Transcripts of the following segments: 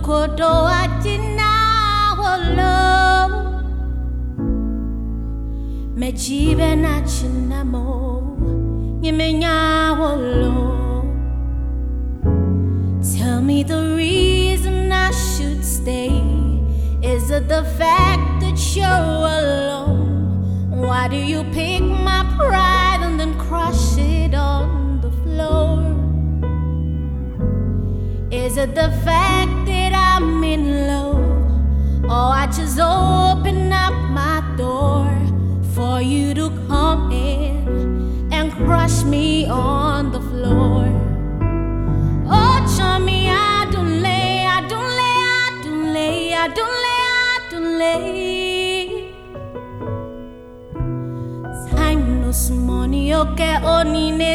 kodo atina wolo mejibe na chinamo nyemenya wolo. Tell me the reason I should stay. Is it the fact that you're alone? Why do you pick my pride and then crush it on the floor? Is it the fact that I'm in love? Or I just open up my door for you to come in and crush me on the floor? Oh, chummy, I don't lay. Time no smony, okay, oni ne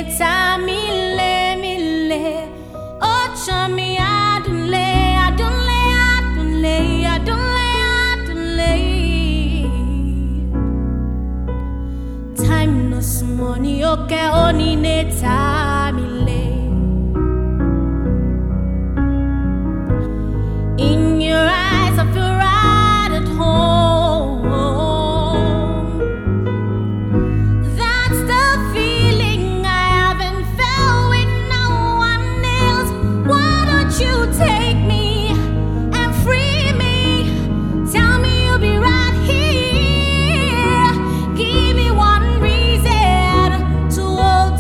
mile. Oh, chummy, I don't lay. Time no smony, okay, oni ne mile. In your eyes, I feel right at home. That's the feeling I haven't felt with no one else. Why don't you take me and free me? Tell me you'll be right here. Give me one reason to hold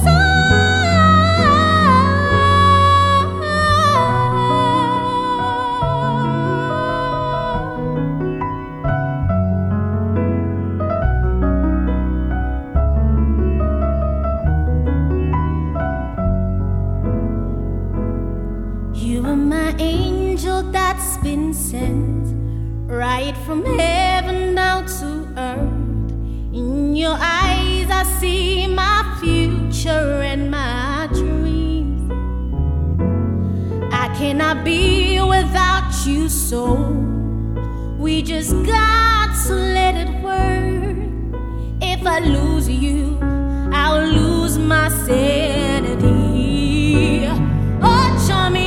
You are my angel that's been sent right from heaven down to earth. In your eyes I see my future and my dreams. I cannot be without you, so we just got to let it work. If I lose you, I'll lose my sanity. Oh, chummy,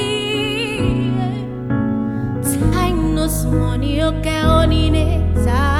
money, okay, only